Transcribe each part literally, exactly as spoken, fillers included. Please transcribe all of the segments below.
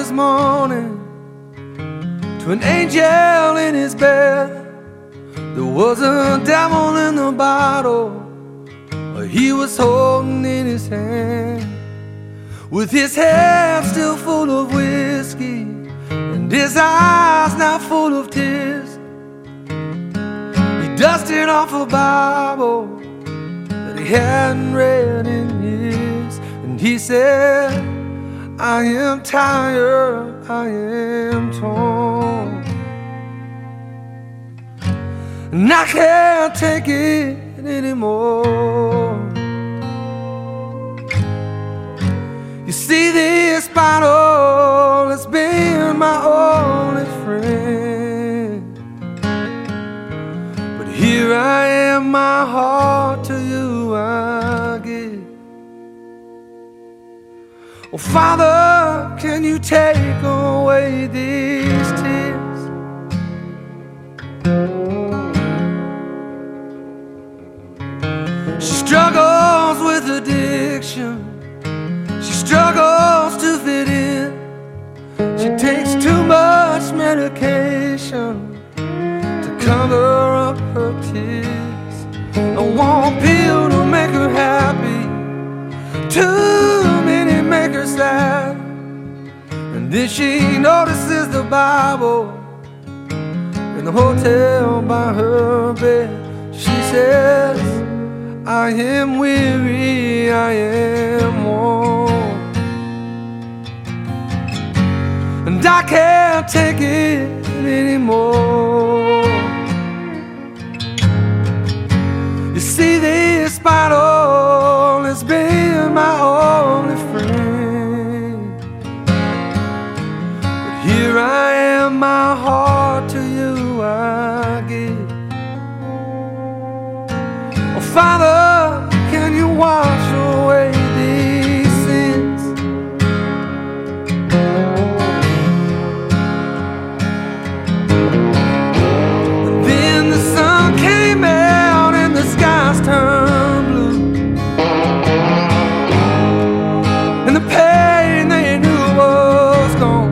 this morning to an angel in his bed. There was a devil in the bottle he was holding in his hand, with his head still full of whiskey and his eyes now full of tears. He dusted off a Bible that he hadn't read in years, and he said, I am tired, I am torn, and I can't take it anymore. You see, this bottle has been my only friend, but here I am, my heart to you I give. Oh, Father, can you take away these tears? She struggles with addiction, she struggles to fit in. She takes too much medication to cover up her tears. No one pill to make her happy, too many make her sad. And then she notices the Bible in the hotel by her bed. She says, I am weary, I am worn, and I can't take it anymore. You see, this bottle has been my only friend, but here I am, my heart to you I give. Oh, Father, can you wash away these sins? And then the sun came out and the skies turned blue, and the pain they knew was gone.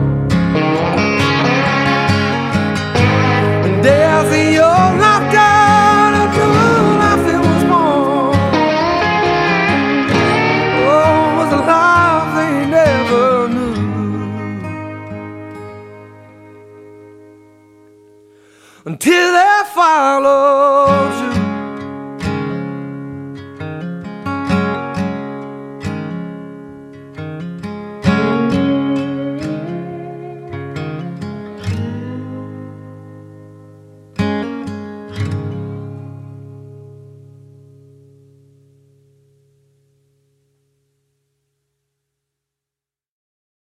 And as the old life died, a new life it was born. Oh, it was a life they never knew, until they followed